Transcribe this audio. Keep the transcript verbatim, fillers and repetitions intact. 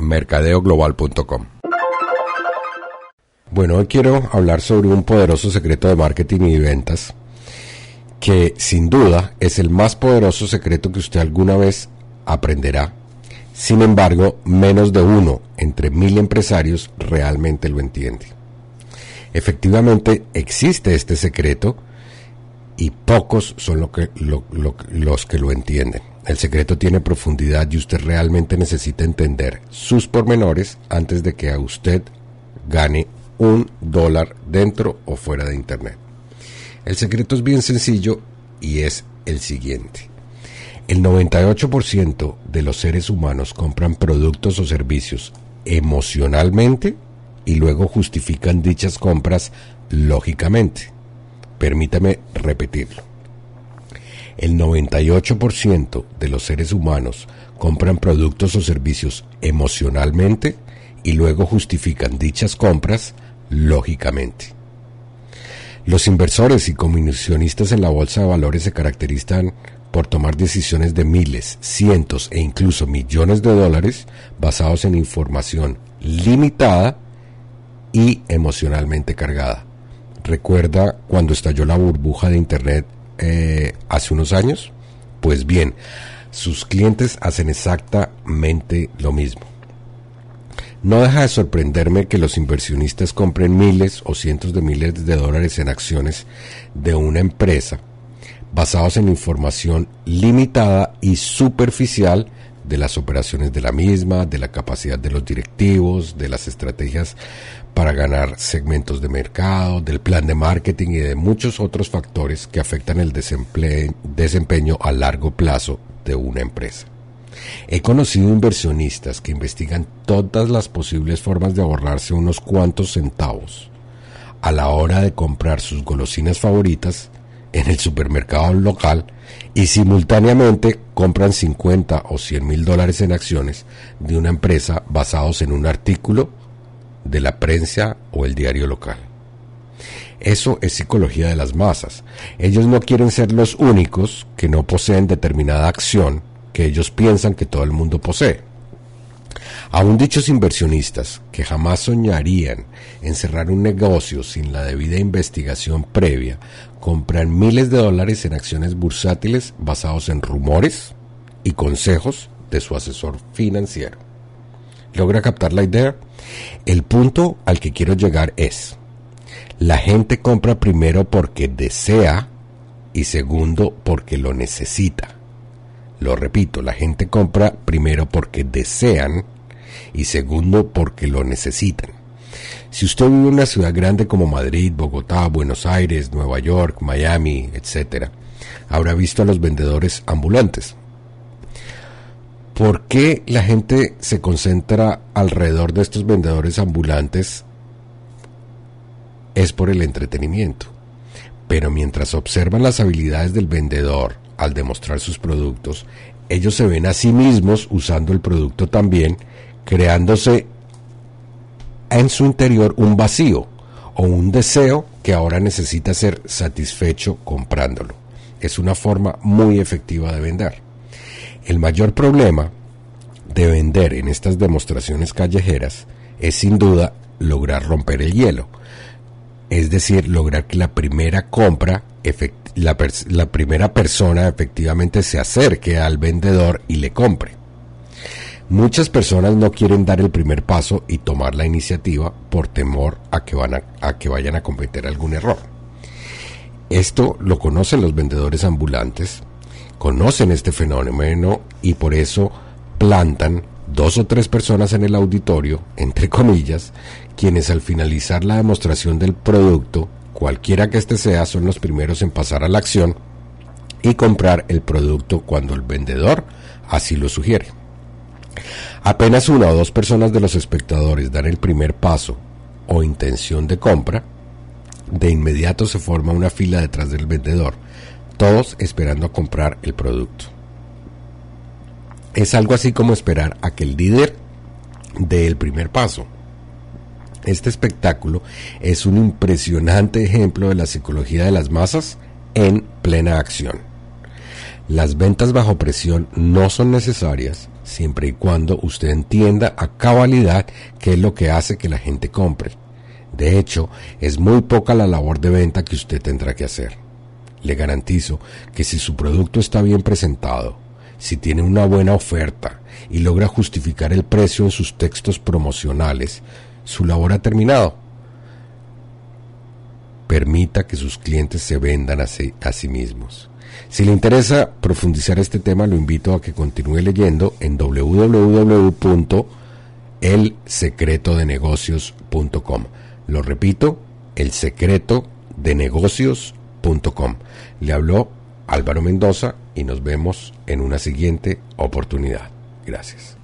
mercadeo global punto com. Bueno, hoy quiero hablar sobre un poderoso secreto de marketing y ventas que sin duda es el más poderoso secreto que usted alguna vez aprenderá. Sin embargo, menos de uno entre mil empresarios realmente lo entiende. Efectivamente, existe este secreto y pocos son lo que, lo, lo, los que lo entienden. El secreto tiene profundidad y usted realmente necesita entender sus pormenores antes de que a usted gane un dólar dentro o fuera de Internet. El secreto es bien sencillo y es el siguiente. El noventa y ocho por ciento de los seres humanos compran productos o servicios emocionalmente y luego justifican dichas compras lógicamente. Permítame repetirlo. El noventa y ocho por ciento de los seres humanos compran productos o servicios emocionalmente y luego justifican dichas compras lógicamente. Los inversores y comisionistas en la bolsa de valores se caracterizan por tomar decisiones de miles, cientos e incluso millones de dólares basados en información limitada y emocionalmente cargada. ¿Recuerda cuando estalló la burbuja de Internet eh, hace unos años? Pues bien, sus clientes hacen exactamente lo mismo. No deja de sorprenderme que los inversionistas compren miles o cientos de miles de dólares en acciones de una empresa basados en información limitada y superficial de las operaciones de la misma, de la capacidad de los directivos, de las estrategias para ganar segmentos de mercado, del plan de marketing y de muchos otros factores que afectan el desempeño a largo plazo de una empresa. He conocido inversionistas que investigan todas las posibles formas de ahorrarse unos cuantos centavos a la hora de comprar sus golosinas favoritas en el supermercado local y simultáneamente compran cincuenta o cien mil dólares en acciones de una empresa basados en un artículo de la prensa o el diario local. Eso es psicología de las masas. Ellos no quieren ser los únicos que no poseen determinada acción que ellos piensan que todo el mundo posee. Aún dichos inversionistas que jamás soñarían en cerrar un negocio sin la debida investigación previa, compran miles de dólares en acciones bursátiles basados en rumores y consejos de su asesor financiero. ¿Logra captar la idea? El punto al que quiero llegar es: la gente compra primero porque desea y segundo porque lo necesita. Lo repito, la gente compra primero porque desean y segundo porque lo necesitan. Si usted vive en una ciudad grande como Madrid, Bogotá, Buenos Aires, Nueva York, Miami, etcétera, habrá visto a los vendedores ambulantes. ¿Por qué la gente se concentra alrededor de estos vendedores ambulantes? Es por el entretenimiento. Pero mientras observan las habilidades del vendedor al demostrar sus productos, ellos se ven a sí mismos usando el producto también, creándose en su interior un vacío o un deseo que ahora necesita ser satisfecho comprándolo. Es una forma muy efectiva de vender. El mayor problema de vender en estas demostraciones callejeras es sin duda lograr romper el hielo, es decir, lograr que la primera compra efect- La, pers- la primera persona efectivamente se acerque al vendedor y le compre. Muchas personas no quieren dar el primer paso y tomar la iniciativa por temor a que, van a, a que vayan a cometer algún error. Esto lo conocen los vendedores ambulantes, conocen este fenómeno y por eso plantan dos o tres personas en el auditorio, entre comillas, quienes al finalizar la demostración del producto, cualquiera que éste sea, son los primeros en pasar a la acción y comprar el producto cuando el vendedor así lo sugiere. Apenas una o dos personas de los espectadores dan el primer paso o intención de compra, de inmediato se forma una fila detrás del vendedor, todos esperando a comprar el producto. Es algo así como esperar a que el líder dé el primer paso. Este espectáculo es un impresionante ejemplo de la psicología de las masas en plena acción. Las ventas bajo presión no son necesarias siempre y cuando usted entienda a cabalidad qué es lo que hace que la gente compre. De hecho, es muy poca la labor de venta que usted tendrá que hacer. Le garantizo que si su producto está bien presentado, si tiene una buena oferta y logra justificar el precio en sus textos promocionales, su labor ha terminado. Permita que sus clientes se vendan a sí, a sí mismos. Si le interesa profundizar este tema, lo invito a que continúe leyendo en doble u doble u doble u punto el secreto de negocios punto com. Lo repito, el secreto de negocios punto com. Le habló Álvaro Mendoza y nos vemos en una siguiente oportunidad. Gracias.